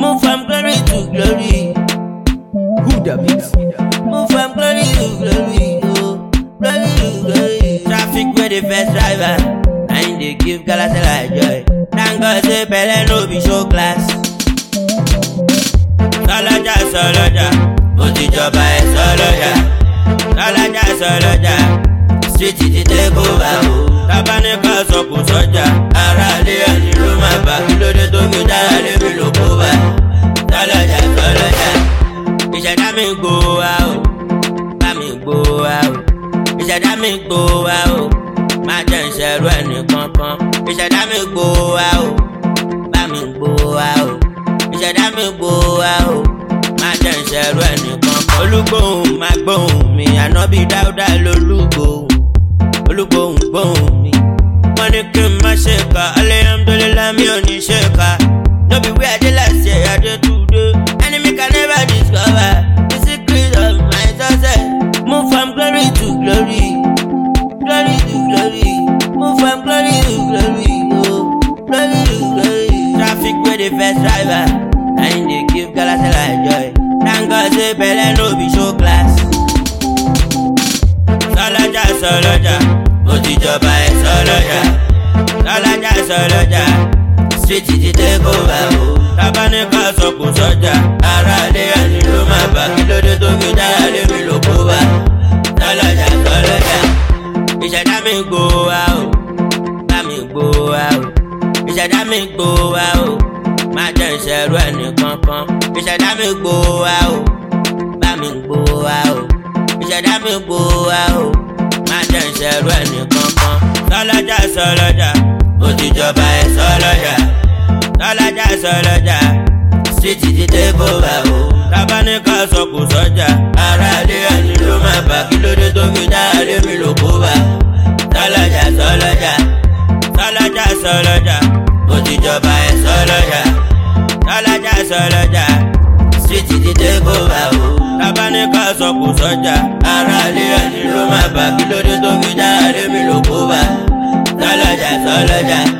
Move from glory to glory. Who the beats? Move from glory to glory. Oh, glory to glory. Traffic with the first driver. And they give Galata like joy. Thank God say Bele no be show class. Soloja, Soloja. Otijoba e Soloja. Soloja, Soloja. Street ti take over o. Tabanika sọkò sọjà. Ara lé ẹni ló máa bá. Kí ló dé tó gbé dára lé mi ló kó bá. Soloja, Soloja. Ìṣẹ̀dá mi gbó wa o. Bá mi gbó wa o. Ìṣẹ̀dá mi gbó wa o. Má jẹ́ ìṣẹ̀rú ẹnì kankan. Ìṣẹ̀dá mi gbó wa o. Bá mi gbó wa o. Ìṣẹ̀dá mi gbó wa o. Má jẹ́ ìṣẹ̀rú ẹnì kankan. Olúgbòhùn má gbóhùn mi. Ànábì Dáúdà lolúgbòhùn. Olúgbòhùn gbóhùn mi. Wọ́n ní kí n má ṣe kà. Alhamdulillah mi ò ní ṣe kà. No be where I dey last year, I dey today. Enemy can never discover the secret of my success. Move from glory to glory. Glory to glory. Move from glory to glory. Oh, glory to glory. Traffic with the first driver. And they give Galata like joy. Thank God say Bele no be show class. Soloja, Soloja. Otijoba e Soloja. Soloja, Soloja. Street ti take over o. Tabanika sọkò sọjà. Ara lé ẹni ló máa bá. Kí ló dé tó gbé dára lé mi ló kó bá. Soloja, Soloja. Ìṣẹ̀dá mi gbó wa o. Bá mi gbó wa o. Ìṣẹ̀dá mi gbó wa o. Má jẹ́ ìṣẹ̀rú ẹnì kankan. Ìṣẹ̀dá mi gbó wa o. Bá mi gbó wa o. Ìṣẹ̀dá mi gbó wa o. Má jẹ́ ìṣẹ̀rú ẹnì kankan. Soloja, Soloja. Otijoba e Soloja. Soloja, Soloja. Street ti take over o. Tabanika sọkò sọjà. Ara lé ẹni ló máa bá. Kí ló dé tó gbé dára lé mi ló kó bá. Soloja, Soloja. Soloja, Soloja. Otijoba e Soloja. Soloja, Soloja. Street ti take over o. Tabanika sọkò sọjà. Ara lé ẹni ló máa bá. Kí ló dé tó gbé dára lé mi ló kó bá. Soloja, Soloja.